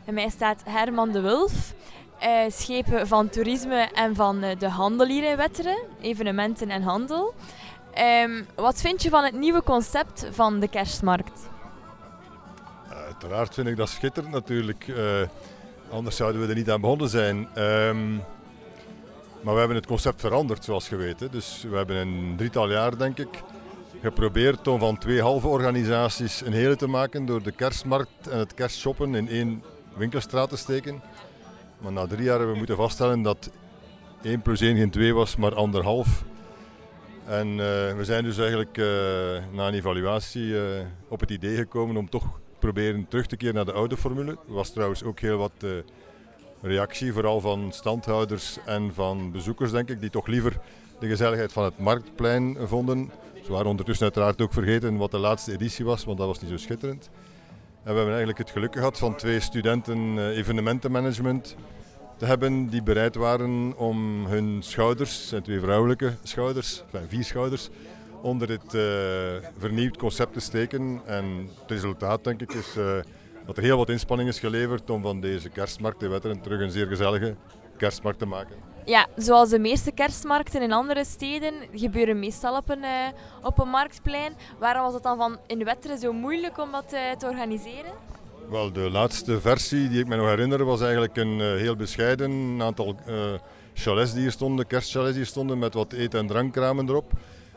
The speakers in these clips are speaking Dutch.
Bij mij staat Herman de Wulf, schepen van toerisme en van de handel hier in Wetteren, evenementen en handel. Wat vind je van het nieuwe concept van de kerstmarkt? Uiteraard vind ik dat schitterend natuurlijk. Anders zouden we er niet aan begonnen zijn. Maar we hebben het concept veranderd, zoals je weet. Hè. Dus we hebben een 3-tal jaar, denk ik, geprobeerd om van 2 halve organisaties een hele te maken door de kerstmarkt en het kerstshoppen in 1 winkelstraat te steken. Maar na 3 jaar hebben we moeten vaststellen dat 1 + 1 geen 2 was, maar 1,5. En we zijn dus eigenlijk na een evaluatie op het idee gekomen om toch proberen terug te keren naar de oude formule. Er was trouwens ook heel wat reactie, vooral van standhouders en van bezoekers, denk ik, die toch liever de gezelligheid van het Marktplein vonden. Ze waren ondertussen uiteraard ook vergeten wat de laatste editie was, want dat was niet zo schitterend. En we hebben eigenlijk het geluk gehad van 2 studenten evenementenmanagement te hebben die bereid waren om hun schouders, het zijn 2 vrouwelijke schouders, 4 schouders, onder dit vernieuwd concept te steken. En het resultaat, denk ik, is dat er heel wat inspanning is geleverd om van deze kerstmarkt in Wetteren terug een zeer gezellige kerstmarkt te maken. Ja, zoals de meeste kerstmarkten in andere steden gebeuren meestal op een marktplein. Waarom was het dan in Wetteren zo moeilijk om dat te organiseren? Wel, de laatste versie die ik me nog herinner was eigenlijk een heel bescheiden aantal chalets die hier stonden, kerstchalets die hier stonden met wat eten- en drankkramen erop.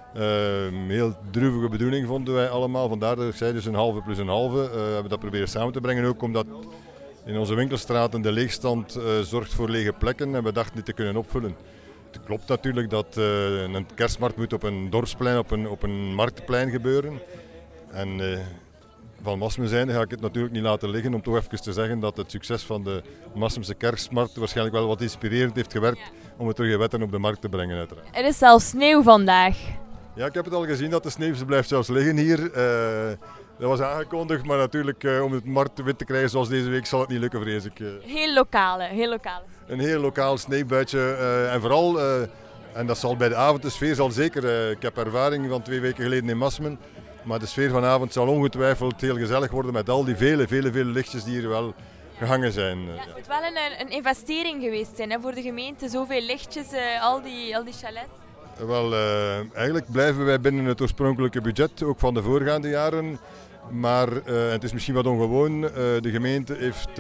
Een heel droevige bedoeling vonden wij allemaal, vandaar dat ik zei dus 1,5 + 1,5. We hebben dat proberen samen te brengen, ook omdat in onze winkelstraten de leegstand zorgt voor lege plekken en we dachten dit te kunnen opvullen. Het klopt natuurlijk dat een kerstmarkt moet op een dorpsplein, op een marktplein gebeuren. En van Massum zijnde ga ik het natuurlijk niet laten liggen om toch even te zeggen dat het succes van de Massumse kerstmarkt waarschijnlijk wel wat inspirerend heeft gewerkt om het terug in Wetteren op de markt te brengen uiteraard. Er is zelfs sneeuw vandaag. Ja, ik heb het al gezien dat de sneeuw blijft zelfs liggen hier. Dat was aangekondigd, maar natuurlijk om het markt wit te krijgen zoals deze week zal het niet lukken, vrees ik. Heel lokale. Een heel lokaal sneeuwbuitje en vooral, en dat zal bij de avond, de sfeer zal zeker, ik heb ervaring van 2 weken geleden in Massum, maar de sfeer vanavond zal ongetwijfeld heel gezellig worden met al die vele lichtjes die hier wel gehangen zijn. Ja, het moet wel een investering geweest zijn hè, voor de gemeente, zoveel lichtjes, al die chalets. Wel, eigenlijk blijven wij binnen het oorspronkelijke budget, ook van de voorgaande jaren. Maar het is misschien wat ongewoon, de gemeente heeft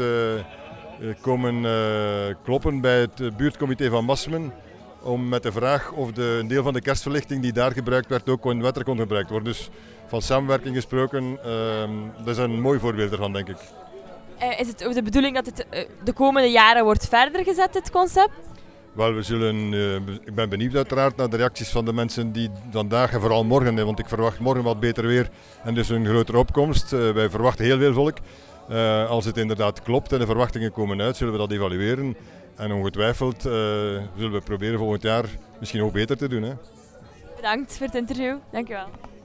komen kloppen bij het buurtcomité van Massum om met de vraag of een deel van de kerstverlichting die daar gebruikt werd ook in Wetteren kon gebruikt worden. Dus van samenwerking gesproken, dat is een mooi voorbeeld ervan, denk ik. Is het ook de bedoeling dat het de komende jaren wordt verder gezet, dit concept? Wel, ik ben benieuwd uiteraard naar de reacties van de mensen die vandaag en vooral morgen, want ik verwacht morgen wat beter weer en dus een grotere opkomst. Wij verwachten heel veel volk. Als het inderdaad klopt en de verwachtingen komen uit, zullen we dat evalueren. En ongetwijfeld zullen we proberen volgend jaar misschien ook beter te doen. Hè. Bedankt voor het interview. Dank u wel.